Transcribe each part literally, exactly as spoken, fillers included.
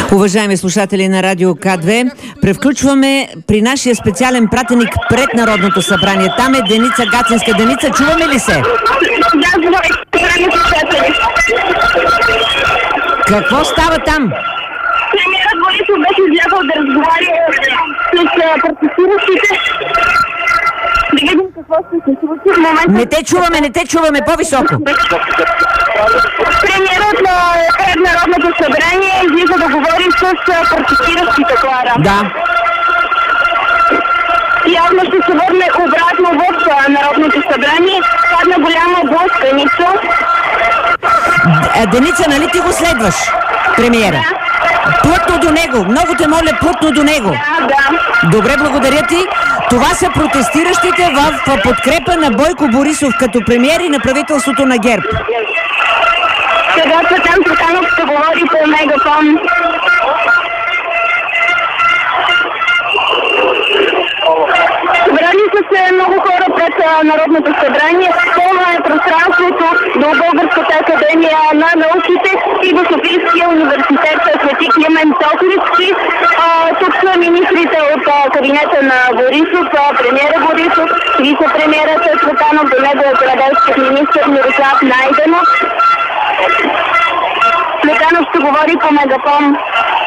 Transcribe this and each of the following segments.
Уважаеми слушатели на Радио К две, превключваме при нашия специален пратеник пред Народното събрание. Там е Деница Гацинска. Деница, чуваме ли се? Да, здравейте. Какво става там? Премиерът Борисов беше излязъл да разговаря с протестиращите. Да видим какво ще се случи в момента. Не те чуваме, не те чуваме, по-високо. Премиерът пред Народното събрание излиза да говори с протестиращите, Клара. Да. Явно ще се върне обратно в Народното събрание. Падна голяма блъсканица. Деница, нали ти го следваш, премиера? Плътно до него. Много те моля, плътно до него. Да, да. Добре, благодаря ти. Това са протестиращите в подкрепа на Бойко Борисов като премиер и на правителството на ГЕРБ. Сега Цветан Цветанов ще говори по мегафон. Събрали са се много хора пред Народното събрание. Пълно е пространството до Българската академия на науките и до Софийския университет Свети Климент Охридски. Тук са министрите от кабинета на Борисов, премиера Борисов, вице-премиерът Цветанов, до него е земеделският министър Мирослав Найденов. Цветанов ще говори по мегафон.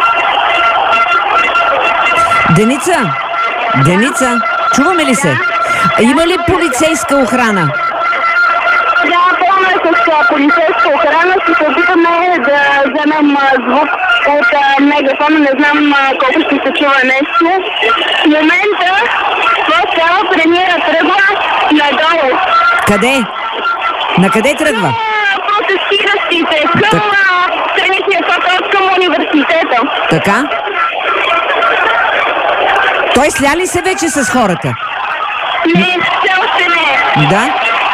Деница, Деница, чуваме ли се? Има ли полицейска охрана? Да, пълно е с полицейска охрана. Ще се опитаме да вземем звук от мегафона. Не знам колко ще се чува нещо. В момента в премиера тръгва надолу. Къде? На къде тръгва? Протестиращите към страничния път към университета. Така? Той сля ли се вече с хората? Не, все още не. Да?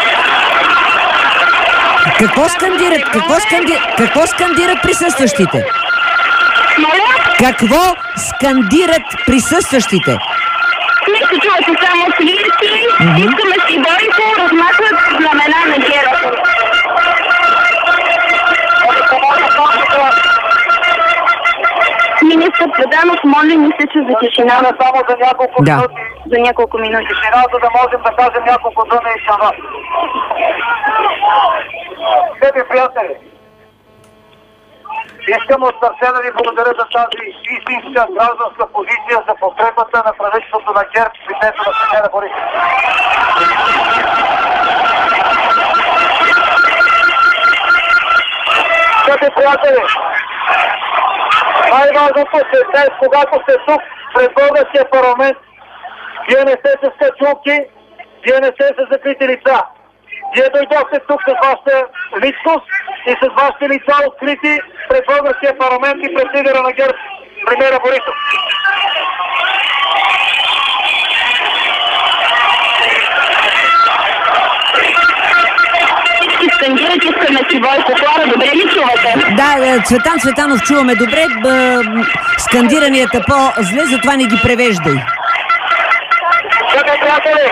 Какво скандират? Какво скандират? Какво скандират присъстващите? Моля? Какво скандират присъстващите? Не се чува се само свирки. Mm-hmm. Искаме си Бойко, размахват знамена на ГЕРБ. Министър Цветанов, моля ни се, че за тишина само за няколко да. минути. За няколко минути. Тишина, за да можем да кажем няколко думи и към вас. Скъпи приятели, искам от сърце да ви благодаря за тази истинска гражданска позиция за подкрепата на правителството на ГЕРБ в лицето на премиера Борисов. Скъпи приятели, най-важното е днес, когато сте тук пред българския парламент, вие не сте с качулки, вие не сте с закрити лица. Вие дойдохте тук с вашата личност и с вашите лица открити пред българския парламент и пред лидера на ГЕРБ, премиера Борисов. Скандират, искаме си Бойко. Клара, добре ли чувате? Да, Цветан Цветанов чуваме добре. Б, скандиранията по-зле, затова не ги превеждай. Скъпи приятели,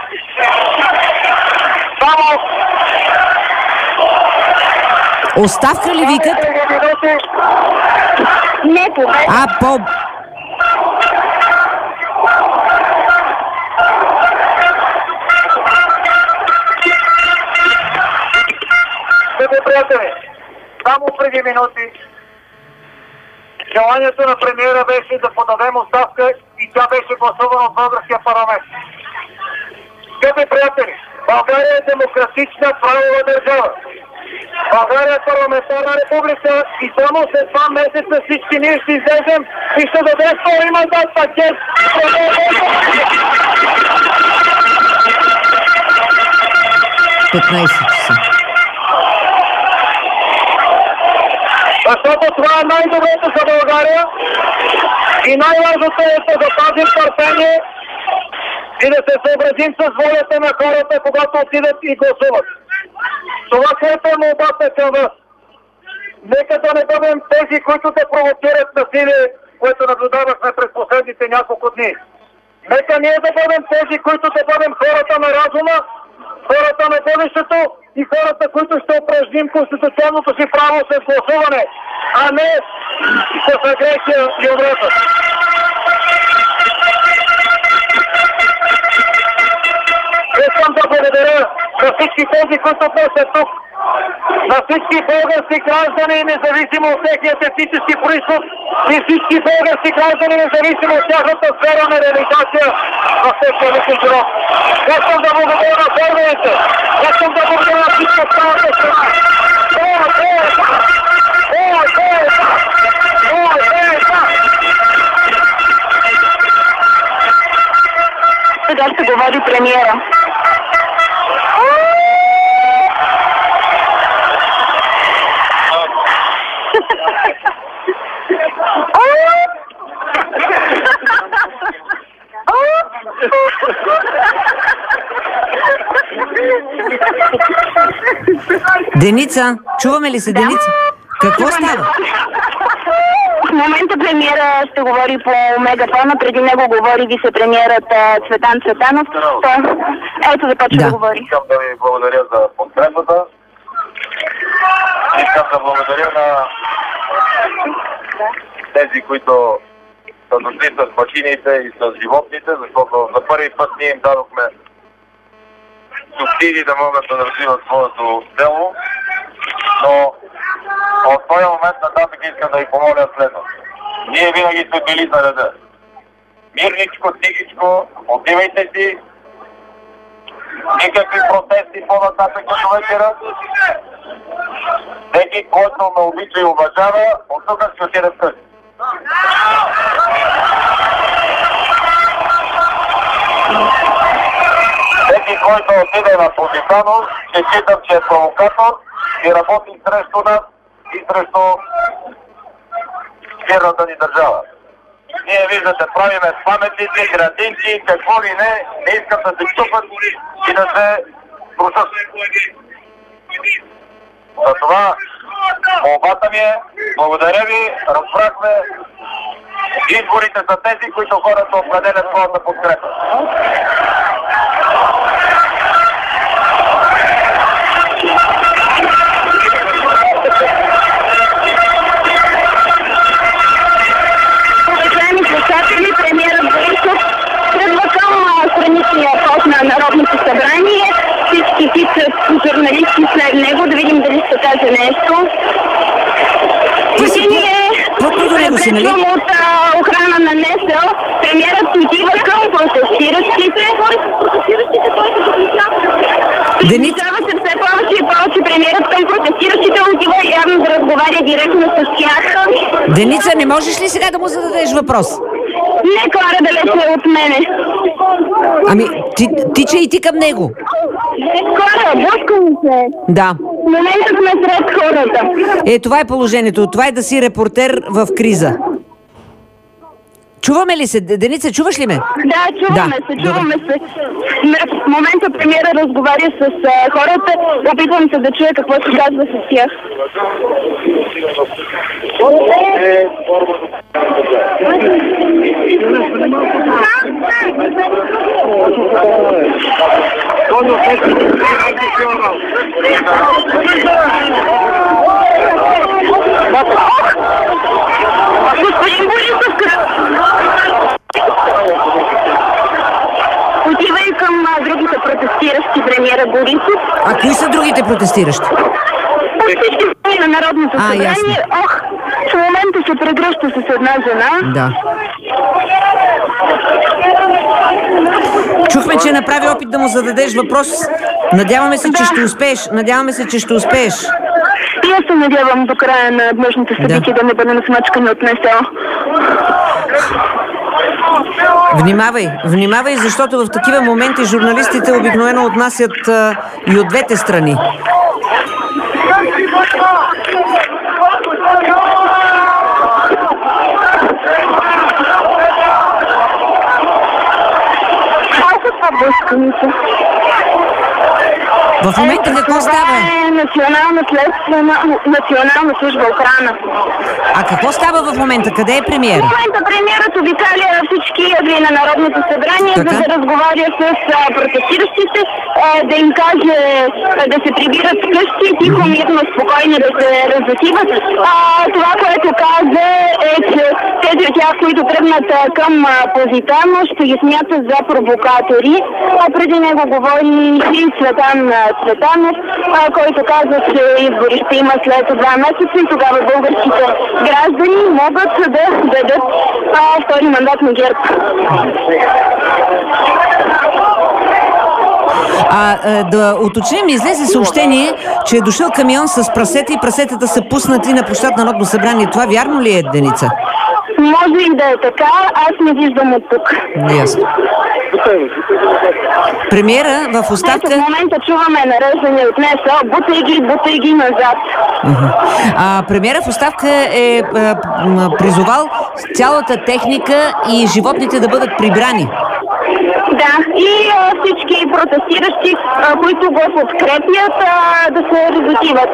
само Оставка ли викат? Не, това е. А, по... Скъпи приятели, само преди минути желанието на премиера беше да подадем оставка и тя беше гласувана от българския парламент. Скъпи приятели, България е демократична правова държава. България е парламентарна република и само след два месеца всички ние ще излезем и ще дадем втори мандат пакет. петнайсет часа. Защото това е най-доброто за България и най-важното е да запазим търпение и да се съобразим с волята на хората, когато отидат и гласуват. Това, което е молбата към вас, нека да не бъдем тези, които да провокират насилие, което наблюдавахме през последните няколко дни. Нека ние да бъдем тези, които да бъдем хората на разума хората на бъдещето и хората, които ще упражним конституционното си право с гласуване, а не с агресия и омраза. Искам да благодаря на всички тези, които днес са тук, на всички български граждани, независимо от техният етнически произход, и всички български граждани, независимо от тяхната сфера на реализация в техния личен живот. Искам да благодаря на фермерите, искам да благодаря на всички от цялата страна. Това е това! Това е това! Това е това! Сега ще говори премиера. Деница, чуваме ли се, да. Деница? Какво става? В момента премиера ще говори по мегафона, преди него говори вице-премиерът Цветан Цветанов. То, ето започва да. да говори. Искам да ви благодаря за подкрепата. Искам да благодаря на тези, които са дошли с машините и с животните, защото за първи път ние им дадохме субсидии да могат да развиват своето дело, но от този момент нататък искам да ви помоля следното. Ние винаги сме били за реда. Мирничко, тихичко, отивайте си, никакви протести по-нататък като вечера. Всеки, който ме обича и уважава, от тук ще отиде вкъщи. Всеки, който отиде на Позитано, ще считам, че е провокатор и работи срещу нас и срещу мирната ни държава. Ние, виждате, правиме паметници, градинки, какво ли не, не искам да се чупат и да се рушат. За това молбата ми е, благодаря ви, разбрахме, изборите са тези, които хората определят своята подкрепа. Уважаеми слушатели, премиерът Борисов тръгва към страничния пост на Народното събрание. Всички тичат журналисти след него, да видим дали ще каже нещо. Учение предварително от а, охрана на НСО, премиерът отива към протестиращите. Протестиращите, който приближава се все повече и повече. Премиерът към протестиращите отива явно да разговаря директно с тях. Деница, не можеш ли сега да му зададеш въпрос? Не, Клара, далече от мене. Ами, ти, тича и ти към него. Клара, блъскам се. Да. В момента сме сред хората. Е, това е положението. Това е да си репортер в криза. Чуваме ли се? Деница, чуваш ли ме? Да, чуваме да. се, чуваме Добре. се. В момента премиера разговаря с а, хората. Опитвам се да чуя какво се казва с тях. Господин Борисов, отива и към а, другите протестиращи, премиера Борисов. А кои са другите протестиращи? Всички на Народното а, събрание. Ясно. Ох, в момента се прегръща с една жена. Да. Чухме, че направи опит да му зададеш въпрос. Надяваме се, да. че ще успееш. Надяваме се, че ще успееш. И аз се надявам до края на днешното събитие да, да не бъдем смачкани от НСО. Внимавай, внимавай, защото в такива моменти журналистите обикновено отнасят а, и от двете страни. В момента какво става? Това е национална следствена, национална служба охрана. А какво става в момента? Къде е премиер? В момента премиерът обикаля всички ъгли на Народното събрание, така? За да разговаря с а, протестиращите. да им каже да се прибират вкъщи, тихо, мирно, спокойно да се разотиват. Това, което каза, е, че тези от тях, които тръгнат към Позитано, ще ги смятат за провокатори. А преди него говори и Цветан Цветанов, който каза, че избори ще има след два месеца и тогава българските граждани могат да дадат втори мандат на ГЕРБ. А, да уточним, излезе съобщение, че е дошъл камион с прасета и прасетата са пуснати на площад Народно събрание. Това вярно ли е, Деница? Може и да е така, аз не виждам от тук. Ясно. Премиера в оставка... Ето, в момента чуваме нареждане от НСО, бутай ги, бутай ги назад. Uh-huh. А, премиера в оставка е а, призовал цялата техника и животните да бъдат прибрани. Да, и а, всички протестиращи, а, които го подкрепят, а, да се разотиват.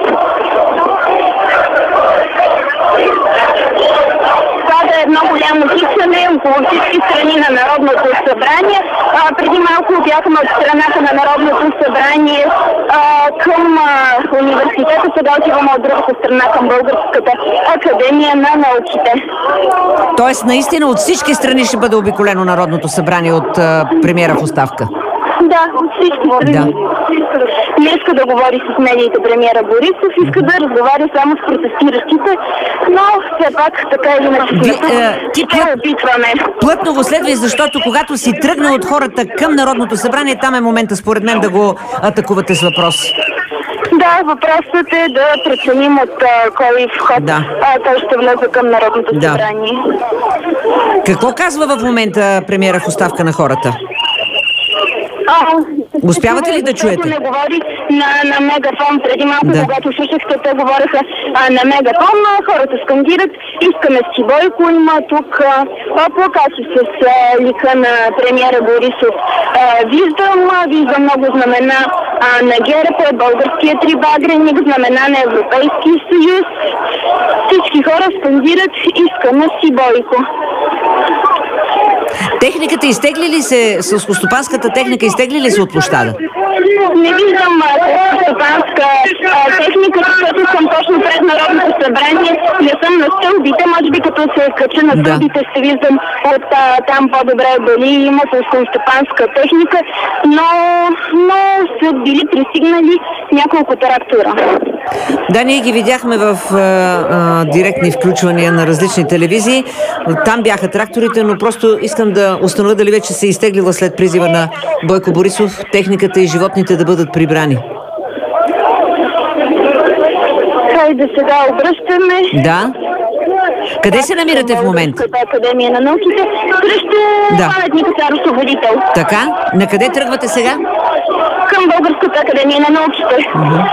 Това да е едно голямо тичане около всички страни на Народното събрание. А, преди малко бяхме от страната на Народното събрание а, към а, университета, сега отиваме от другата страна към Българската академия на науките. Тоест, наистина от всички страни ще бъде обиколено Народното събрание от а, премиера в оставка? Да, от всички страни. Да. Не иска да говори с медиите премиера Борисов, иска да разговаря само с протестиращите, но все пак така или иначе ти опитваме. Плътно го следва, защото когато си тръгнал от хората към Народното събрание, там е момента според мен да го атакувате с въпроси. Да, въпросът е да преценим от а, кой вход да. а, той ще влезе към Народното да. събрание. Какво казва в момента премиера в оставка на хората? А, Успявате ли да чуете? Не говори на, на мегафон. Преди малко, да. когато слушахте, те говореха а, на мегафон, но хората скандират. Искаме си Бойко. Има тук а, плакати с а, лика на премиера Борисов. А, виждам, а, виждам много знамена а, на ГЕРБ, българският трибагреник, знамена на Европейския съюз. Всички хора скандират искаме си Бойко. Техниката изтегли ли се, селскостопанската техника изтегли ли се от площада? Не виждам селскостопанска техника, защото съм точно пред Народното събрание. Не съм на стълбите, може би като се кача на стълбите да. ще виждам от а, там по-добре дали има селскостопанска техника, но, но са били пристигнали няколко трактора. Да, ние ги видяхме в а, а, директни включвания на различни телевизии. Там бяха тракторите, но просто искам да установя дали вече се е изтеглила след призива на Бойко Борисов техниката и животните да бъдат прибрани. Хайде сега обръщаме. Да. Къде се намирате в момента? Академия на науките, срещу да. паметника Цар Освободител. Така? На къде тръгвате сега? Към Българската академия на науките. Uh-huh.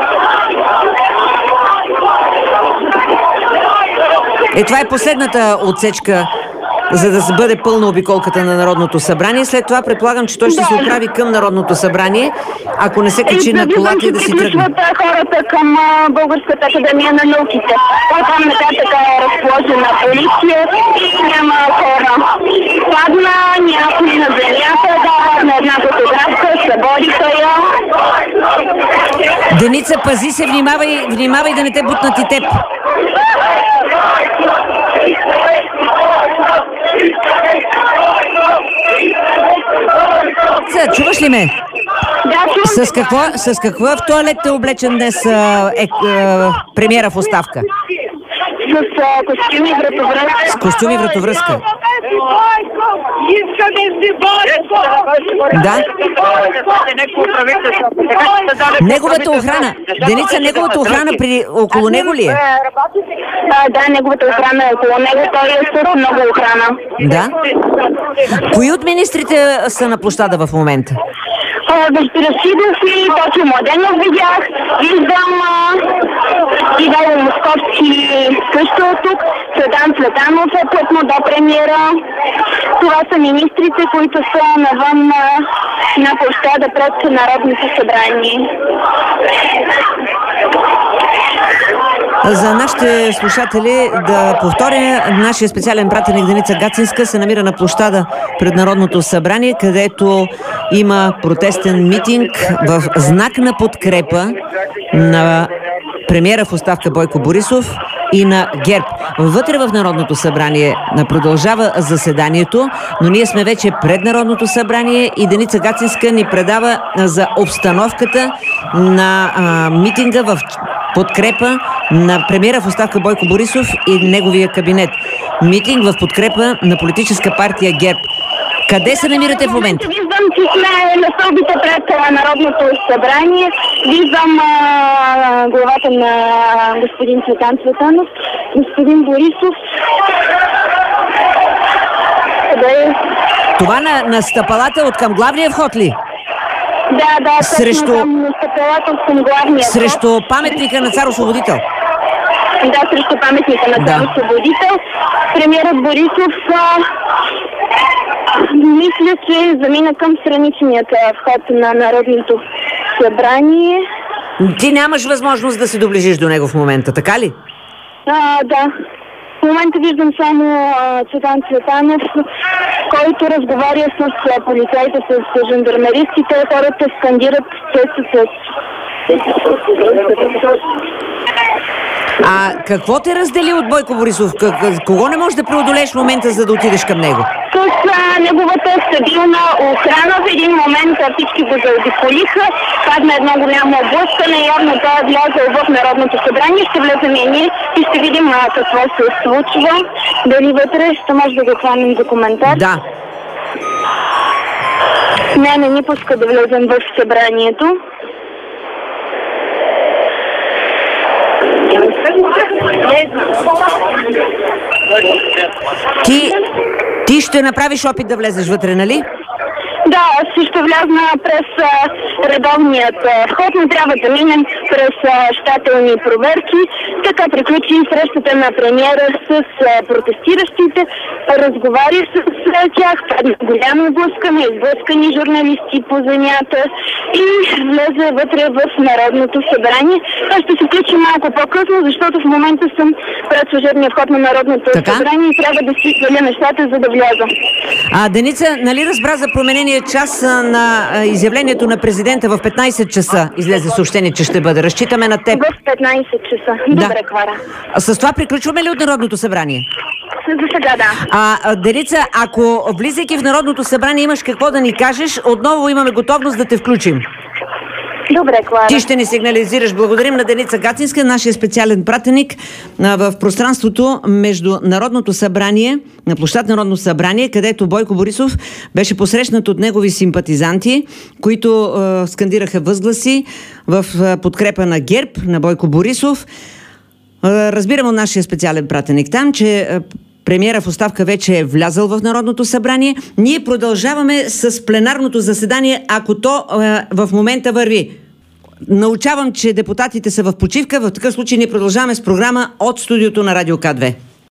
Е, това е последната отсечка, за да бъде пълна обиколката на Народното събрание. След това предполагам, че той ще да. се отправи към Народното събрание, ако не се качи на колата и да си тръгне. Хората към Българската академия на науките. Там нататък е разположена полиция и няма хора. Падна някой на земята, да, на една фотографка, събориха я. Деница, пази се, внимавай, внимавай да не те бутнат и теб. Са, чуваш ли ме? Да, чувам. С какво, с какво в туалет е облечен днес а, е, а, премиера в оставка? С а, костюми вратовръзка. С костюми вратовръзка. Да. Неговата охрана. Деница, неговата охрана при, около него ли е? А, да, неговата охрана е около него. Той е с много охрана. Да. Кои от министрите са на площада в момента? Вежди Рашидов и Тотю Младенов видях. Виждам Ивайло Московски също от тук. Цветан Цветанов е плътно до премиера. Това са министрите, които са навън на, на площада пред Народното събрание. За нашите слушатели да повторя, нашия специален пратеник Деница Гацинска се намира на площада пред Народното събрание, където има протестен митинг в знак на подкрепа на премиера в оставка Бойко Борисов и на ГЕРБ. Вътре в Народното събрание продължава заседанието, но ние сме вече пред Народното събрание и Деница Гацинска ни предава за обстановката на а, митинга в подкрепа на премиера в оставка Бойко Борисов и неговия кабинет. Митинг в подкрепа на политическа партия ГЕРБ. Къде се намирате в момента? Виждам, че сме на стълбите пред Народното събрание. Виждам а, главата на господин Цветан Цветанов, господин Борисов. Къде е? Това на, на стъпалата от към главния вход ли? Да, да, Срещу... към стъпалата от към главния вход. Срещу паметника на цар Освободител? Да, срещу паметника на цар Освободител. Премиерът Борисов а, мисля, че замина към страничният вход на Народното събрание. Ти нямаш възможност да се доближиш до него в момента, така ли? А, да. В момента виждам само а, Цветан Цветанов, който разговаря с а, полицайите, с, с жандармеристите. Хората скандират те с... А какво те раздели от Бойко Борисов? Кого не можеш да преодолееш в момента, за да отидеш към него? С а, неговата стабилна охрана в един момент а, всички го заобиколиха. Падна едно голямо облъскане. Явно той е влязъл в Народното събрание. Ще влезем и ние и ще видим а, какво се случва. Дали вътре ще може да го хванем за коментар? Да. Не, не ни пуска да влезем в събранието. Ти, ти ще направиш опит да влезеш вътре, нали? Да, аз ще влязна през а, редовният а, вход, но трябва да минем през а, щателни проверки. Така приключи срещата на премиера с а, протестиращите, разговаря с а, тях, падна голямо блъскане, изблъскани журналисти по земята и влезе вътре в Народното събрание. Аз ще се включи малко по-късно, защото в момента съм пред служебния вход на Народното така? събрание и трябва да си сваля нещата, за да вляза. А, Деница, нали разбра за променения час на изявлението на президента в петнайсет часа? Излезе съобщение, че ще бъде. Разчитаме на теб. В петнайсет часа. Да. Добре, Клара. А с това приключваме ли от Народното събрание? За сега да. А, Деница, ако влизайки в Народното събрание имаш какво да ни кажеш, отново имаме готовност да те включим. Добре, Клара. Ти ще ни сигнализираш. Благодарим на Деница Гацинска, нашия специален пратеник в пространството между Народното събрание, на площад Народно събрание, където Бойко Борисов беше посрещнат от негови симпатизанти, които е, скандираха възгласи в подкрепа на ГЕРБ, на Бойко Борисов. Е, разбирам от нашия специален пратеник там, че е, премиера в оставка вече е влязъл в Народното събрание. Ние продължаваме с пленарното заседание, ако то е, в момента върви. Научавам, че депутатите са в почивка. В такъв случай ние продължаваме с програма от студиото на Радио К две.